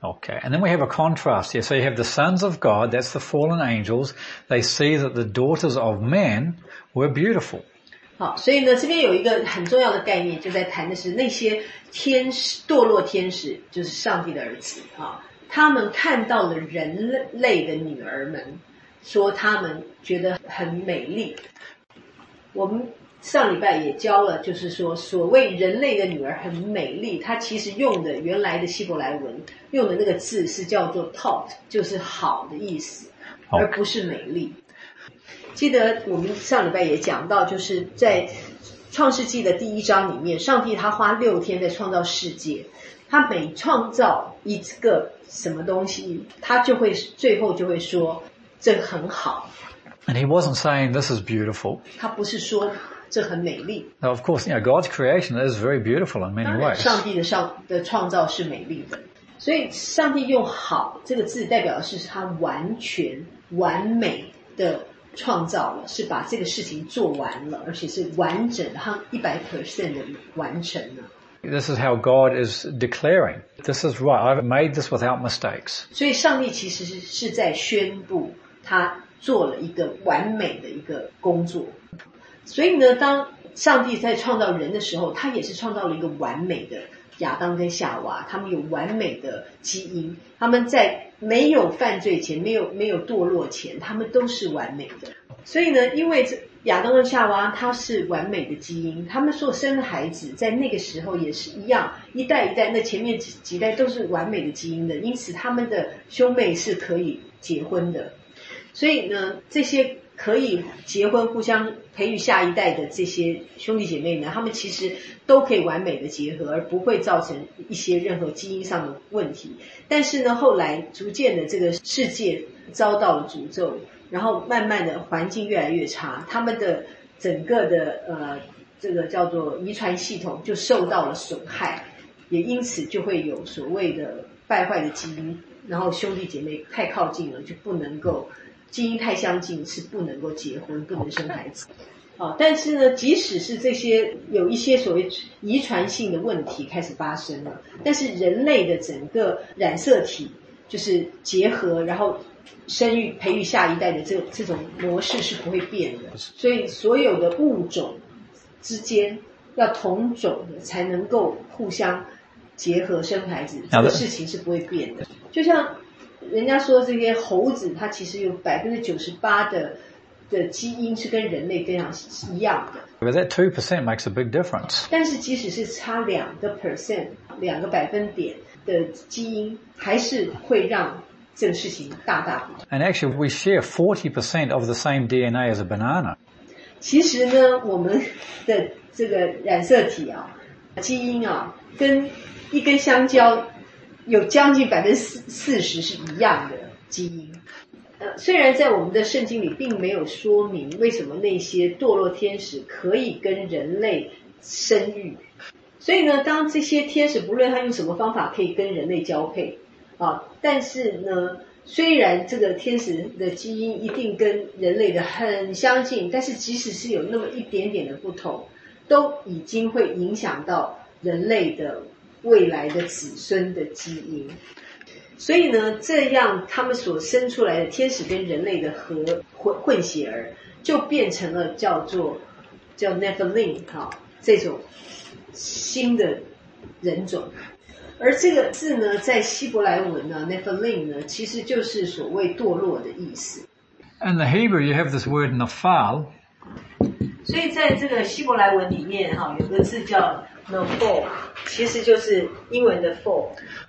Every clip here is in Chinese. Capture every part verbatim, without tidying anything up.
Okay, and then we have a contrast here. So you have the sons of God, that's the fallen angels. They see that the daughters of man were beautiful. 好，所以呢，这边有一个很重要的概念，就在谈的是那些天使堕落天使，就是上帝的儿子啊，他们看到了人类的女儿们，说他们觉得很美丽。我们上礼拜也教了，就是说所谓人类的女儿很美丽，它其实用的原来的希伯来文用的那个字是叫做 taught， 就是好的意思，而不是美丽。记得我们上礼拜也讲到，就是在创世纪的第一章里面，上帝他花六天在创造世界，他每创造一个什么东西，他就会最后就会说这很好。 And he wasn't saying this is beautiful. 他不是说这很美丽。 Now, of course, you know, God's creation is very beautiful in many ways. 上帝的上的创造是美丽的，所以上帝用好这个字代表的是他完全完美的创造了，是把这个事情做完了，而且是完整的，他一百 percent 的完成了。 This is how God is declaring. This is right. I've made this without mistakes. 所以上帝其实是是在宣布他做了一个完美的一个工作。所以呢，当上帝在创造人的时候，他也是创造了一个完美的亚当跟夏娃，他们有完美的基因，他们在没有犯罪前，没有没有堕落前，他们都是完美的。所以呢，因为亚当跟夏娃他是完美的基因，他们所生的孩子在那个时候也是一样，一代一代，那前面几几代都是完美的基因的，因此他们的兄妹是可以结婚的。所以呢，这些可以结婚互相培育下一代的这些兄弟姐妹呢，他们其实都可以完美的结合，而不会造成一些任何基因上的问题。但是呢，后来逐渐的这个世界遭到了诅咒，然后慢慢的环境越来越差，他们的整个的呃这个叫做遗传系统就受到了损害，也因此就会有所谓的败坏的基因，然后兄弟姐妹太靠近了就不能够，基因太相近是不能够结婚，不能生孩子。啊，但是呢，即使是这些有一些所谓遗传性的问题开始发生了，但是人类的整个染色体就是结合，然后生育培育下一代的这这种模式是不会变的。所以所有的物种之间要同种的才能够互相结合生孩子，这个事情是不会变的。就像人家说这些猴子，它其实有百分之九十八的的基因是跟人类非常一样的。 But that two percent makes a big difference. 但是即使是差两个 percent， 两个百分点的基因，还是会让这个事情大大不同。 And actually, we share forty percent of the same D N A as a banana. 其实呢，我们的这个染色体啊，基因啊，跟一根香蕉有将近百分之四十是一样的基因。呃，虽然在我们的圣经里并没有说明为什么那些堕落天使可以跟人类生育，所以呢，当这些天使不论他用什么方法可以跟人类交配啊，但是呢，虽然这个天使的基因一定跟人类的很相近，但是即使是有那么一点点的不同，都已经会影响到人类的未来的子孙的基因。所以呢，这样他们所生出来的天使跟人类的合混混血儿，就变成了叫做叫 Nephilim 哈，这种新的人种。而这个字呢，在希伯来文呢 Nephilim 呢，其实就是所谓堕落的意思。 In the Hebrew, you have this word Nephal. 所以在这个希伯来文里面哈，有个字叫 Nephal， 其实就是英文的 fall。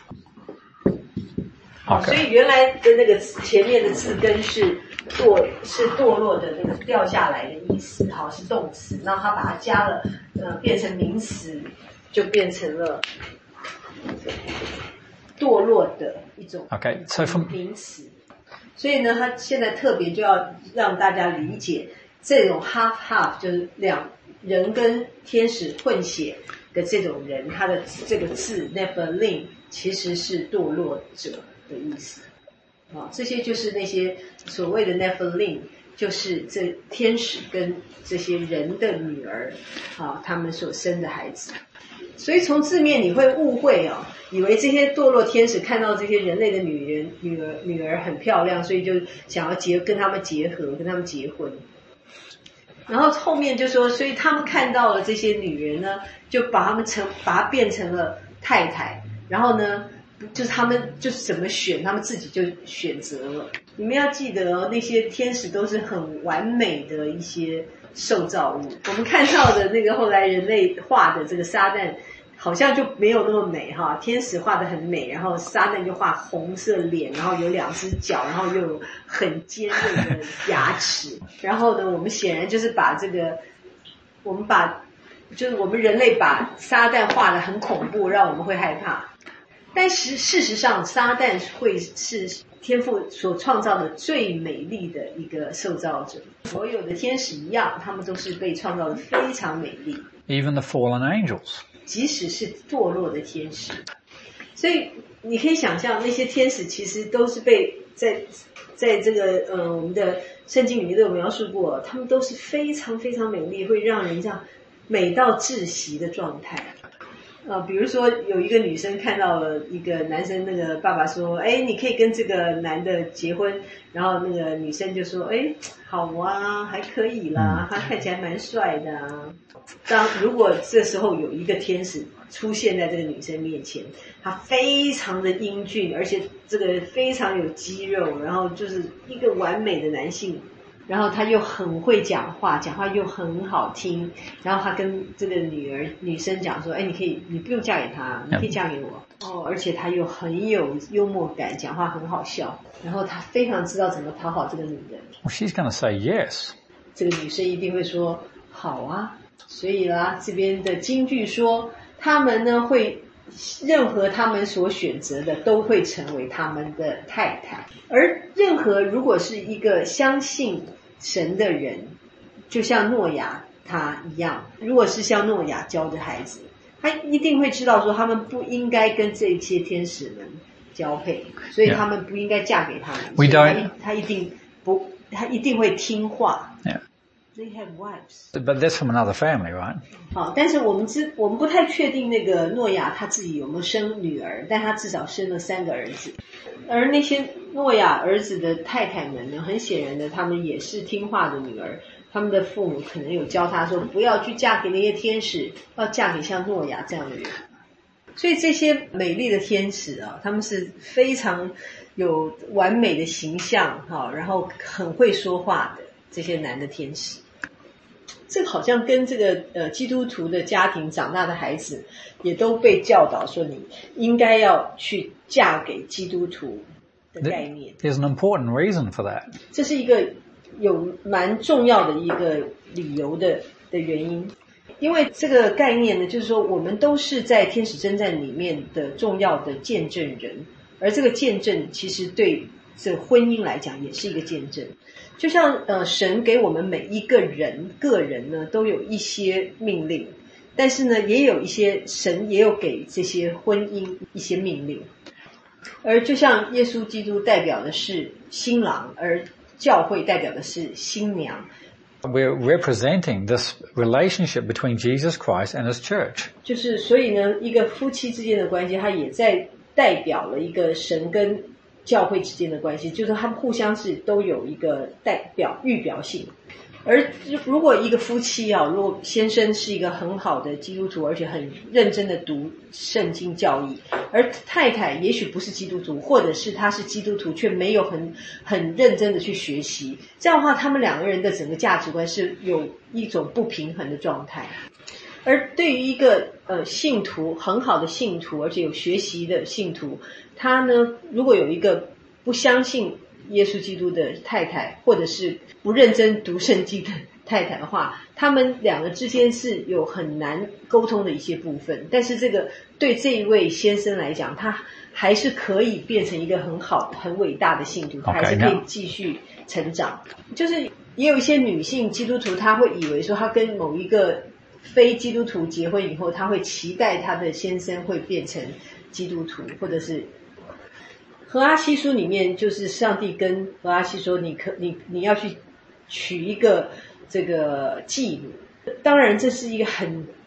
好，所以原来的那个前面的字根是堕，是堕落的那个掉下来的意思，好，是动词，然后他把它加了，呃，变成名词，就变成了堕落的一种名词。所以呢，他现在特别就要让大家理解，这种 half half 就是两人跟天使混血的这种人，他的这个字 Nephilim 其实是堕落者的意思。啊，这些就是那些所谓的 Nephilim， 就是这天使跟这些人的女儿啊，他们所生的孩子。 所以从字面你会误会哦，以为这些堕落天使看到这些人类的女人女儿女儿很漂亮，所以就想要结跟他们结合，跟他们结婚。然后后面就说，所以他们看到了这些女人呢，就把他们成把她变成了太太，然后呢，就是他们就是怎么选，他们自己就选择了。你们要记得哦，那些天使都是很完美的一些受造物。我们看到的那个后来人类画的这个撒旦，好像就没有那么美哈。天使画得很美，然后撒旦就画红色脸，然后有两只脚，然后又有很尖锐的牙齿。然后呢，我们显然就是把这个，我们把就是我们人类把撒旦画得很恐怖，让我们会害怕。但是事实上，撒旦会是天父所创造的最美丽的一个受造者。所有的天使一样，他们都是被创造的非常美丽。 Even the fallen angels. 即使是堕落的天使。所以你可以想象，那些天使其实都是被在在这个呃我们的圣经里面都有描述过，他们都是非常非常美丽，会让人这样美到窒息的状态。呃，比如说有一个女生看到了一个男生，那个爸爸说，哎，你可以跟这个男的结婚，然后那个女生就说，哎，好啊，还可以啦，他看起来蛮帅的啊。当如果这时候有一个天使出现在这个女生面前，他非常的英俊，而且这个非常有肌肉，然后就是一个完美的男性，然后他又很会讲话，讲话又很好听，然后他跟这个女儿女生讲说，哎，你可以，你不用嫁给他，你可以嫁给我。哦，而且他又很有幽默感，讲话很好笑，然后他非常知道怎么讨好这个女人。 Well, she's going to say yes. 这个女生一定会说好啊。所以啦，这边的金句说，他们呢会任何他们所选择的都会成为他们的太太，而任何如果是一个相信神的人，就像诺亚他一样，如果是像诺亚教的孩子，他一定会知道说他们不应该跟这些天使们交配，所以他们不应该嫁给他们。 We don't. 他一定不，他一定会听话。 Yeah. They have wives. But that's from another family, right? 好，但是我们知我们不太确定那个诺亚他自己有没有生女儿，但他至少生了三个儿子。而那些诺亚儿子的太太们呢，很显然的，他们也是听话的女儿。他们的父母可能有教他说，不要去嫁给那些天使，要嫁给像诺亚这样的人。所以这些美丽的天使啊，他们是非常有完美的形象哈，然后很会说话的这些男的天使。这个好像跟这个呃基督徒的家庭长大的孩子也都被教导说，你应该要去嫁给基督徒的概念。 There's an important reason for that. 这是一个有蛮重要的一个理由的的原因。因为这个概念呢，就是说我们都是在天使征战里面的重要的见证人，而这个见证其实对这婚姻来讲也是一个见证。就像呃，神给我们每一个人个人呢都有一些命令，但是呢也有一些神也有给这些婚姻一些命令。而就像耶稣基督代表的是新郎，而教会代表的是新娘。 We're representing this relationship between Jesus Christ and His church. 就是所以呢，一个夫妻之间的关系，它也在代表了一个神跟教会之间的关系，就是他们互相是都有一个代表预表性。而如果一个夫妻啊，如果先生是一个很好的基督徒，而且很认真的读圣经教义，而太太也许不是基督徒，或者是他是基督徒却没有很很认真的去学习，这样的话他们两个人的整个价值观是有一种不平衡的状态。而对于一个呃信徒，很好的信徒，而且有学习的信徒，他呢如果有一个不相信耶稣基督的太太，或者是不认真读圣经的太太的话，他们两个之间是有很难沟通的一些部分。但是这个对这一位先生来讲，他还是可以变成一个很好很伟大的信徒，他还是可以继续成长。就是也有一些女性基督徒，她会以为说她跟某一个非基督徒结婚以后，她会期待她的先生会变成基督徒，或者是何阿西书里面就是上帝跟何阿西说，你可你你要去娶一个这个妓女。当然这是一个很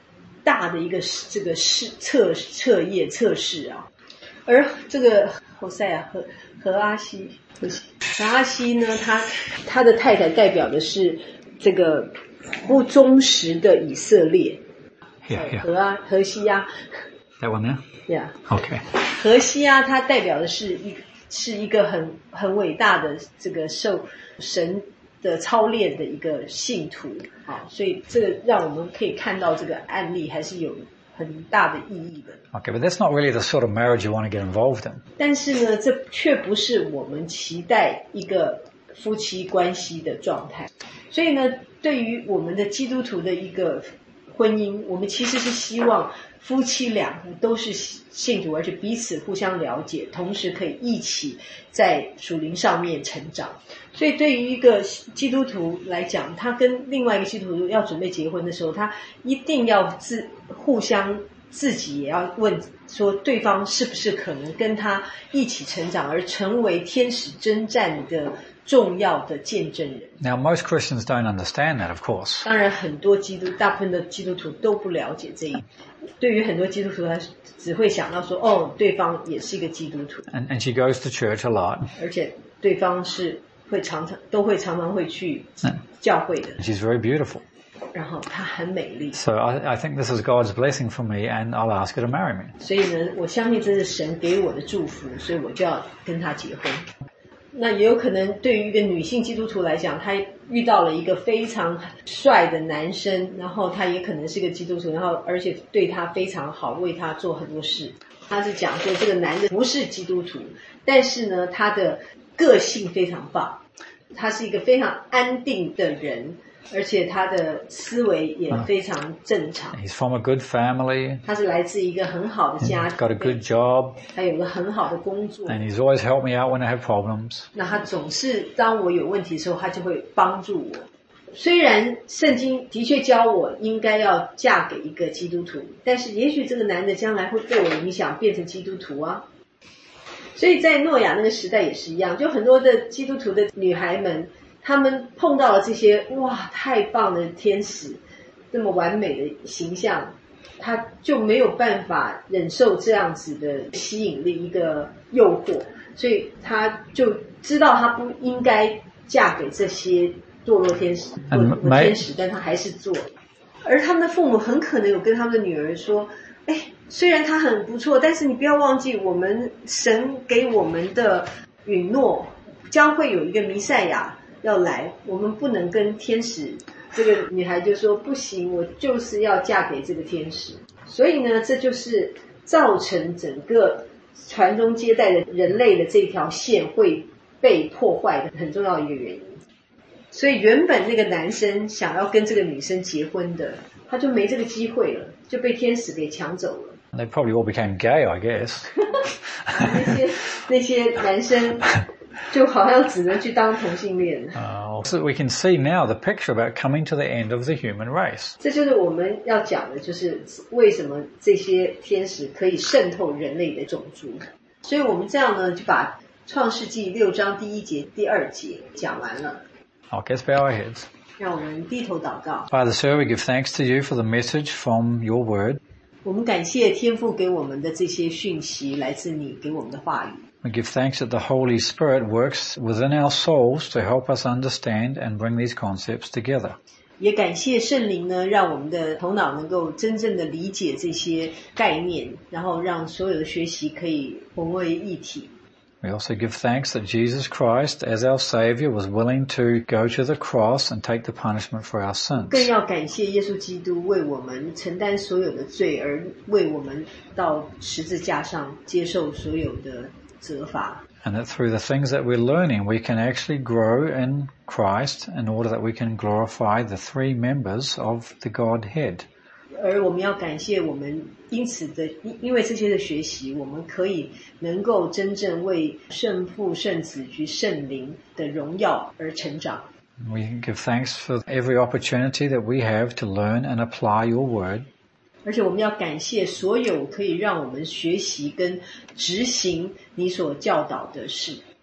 大的一个这个试测测验测试啊。而这个侯赛亚和和阿西和阿西呢，他他的太太代表的是这个不忠实的以色列。 Yeah, yeah. 和阿和西亚 That one there? Yeah. Okay. 和西亚它代表的是一是一个很很伟大的这个受神的操练的一个信徒啊，所以这个让我们可以看到这个案例还是有很大的意义的。 Okay, but that's not really the sort of marriage you want to get involved in. 但是呢，这却不是我们期待一个夫妻关系的状态。所以呢，对于我们的基督徒的一个婚姻，我们其实是希望夫妻两个都是信徒，而且彼此互相了解，同时可以一起在属灵上面成长。所以对于一个基督徒来讲，他跟另外一个基督徒要准备结婚的时候，他一定要自互相自己也要问说对方是不是可能跟他一起成长，而成为天使征战的重要的见证人。 Now, most Christians don't understand that, of course. 当然很多基督大部分的基督徒都不了解这一，对于很多基督徒他只会想到说哦，对方也是一个基督徒， And, and she goes to church a lot. 而且对方是会常常都会常常会去教会的， She's very beautiful. 然后她很美丽， So I, I think this is God's blessing for me, and I'll ask her to marry me. 所以呢，我相信这是神给我的祝福，所以我就要跟她结婚。那也有可能对于一个女性基督徒来讲，她遇到了一个非常帅的男生，然后他也可能是个基督徒，然后而且对她非常好，为她做很多事。他是讲说这个男的不是基督徒，但是呢他的个性非常棒，他是一个非常安定的人，而且他的思维也非常正常。 He's from a good family. 他是来自一个很好的家 He's got a good job. 他有个很好的工作， And he's always helped me out when I have problems. 那他总是当我有问题的时候，他就会帮助我。虽然圣经的确教我应该要嫁给一个基督徒，但是也许这个男的将来会被我影响变成基督徒啊。所以在诺亚那个时代也是一样，就很多的基督徒的女孩们，她们碰到了这些哇太棒的天使，这么完美的形象，她就没有办法忍受这样子的吸引力一个诱惑，所以她就知道她不应该嫁给这些堕落天使或者天使，但她还是做。而他们的父母很可能有跟他们的女儿说，哎，虽然他很不错，但是你不要忘记我们神给我们的允诺，将会有一个弥赛亚要来，我们不能跟天使。这个女孩就说不行，我就是要嫁给这个天使。所以呢，这就是造成整个传宗接代的人类的这条线会被破坏的很重要的一个原因。所以原本那个男生想要跟这个女生结婚的，他就没这个机会了，就被天使给抢走了。 They probably all became gay, I guess. 那些那些男生就好像只能去当同性恋。 Uh, so we can see now the picture about coming to the end of the human race. 这就是我们要讲的，就是为什么这些天使可以渗透人类的种族。所以我们这样呢，就把创世纪六章第一节、第二节讲完了。 Okay, let's bow our heads. 让我们低头祷告。 Father, sir, we give thanks to you for the message from your word. 我们感谢天父给我们的这些讯息，来自你给我们的话语。 We give thanks that the Holy Spirit works within our souls to help us understand and bring these concepts together. 也感谢圣灵呢，让我们的头脑能够真正的理解这些概念，然后让所有的学习可以混为一体。 We also give thanks that Jesus Christ, as our Savior, was willing to go to the cross and take the punishment for our sins. 更要感谢耶稣基督为我们承担所有的罪，而为我们到十字架上接受所有的责罚。 And that through the things that we're learning, we can actually grow in Christ in order that we can glorify the three members of the Godhead. 而我们要感谢我们因此的因为这些的学习，我们可以能够真正为圣父圣子及圣灵的荣耀而成长。 We give thanks for every opportunity that we have to learn and apply your word. 而且我们要感谢所有可以让我们学习跟执行你所教导的事。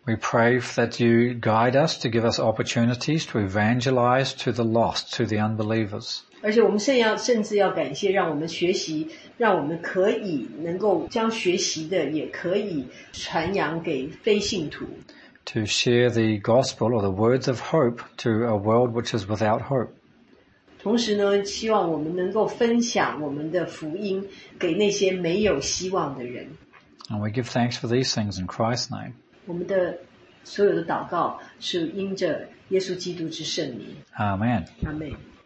We pray that you guide us to give us opportunities to evangelize to the lost, to the unbelievers. 而且我们甚要甚至要感谢，让我们学习，让我们可以能够将学习的也可以传扬给非信徒。 To share the gospel or the words of hope to a world which is without hope. 同时呢，希望我们能够分享我们的福音给那些没有希望的人。 And we give thanks for these things in Christ's name. 我们的所有的祷告是因着耶稣基督之圣名。 Amen. Amen.